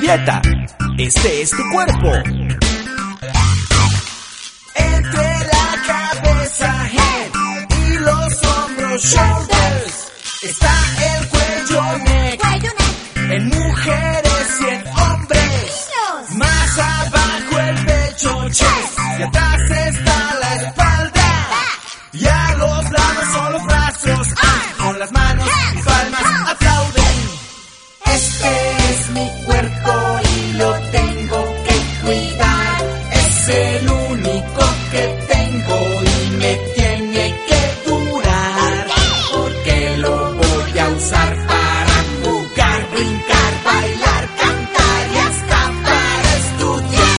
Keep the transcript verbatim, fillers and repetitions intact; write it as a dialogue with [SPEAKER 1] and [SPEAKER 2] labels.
[SPEAKER 1] Julieta, este es tu cuerpo.
[SPEAKER 2] Entre la cabeza, head, y los hombros, shoulders, está el cuello, neck,
[SPEAKER 3] Cuello, neck.
[SPEAKER 2] en mujeres y en hombres.
[SPEAKER 3] Niños.
[SPEAKER 2] Más abajo el pecho, chest, y atrás está la espalda. Y a los lados son los brazos, ah, con las manos y palmas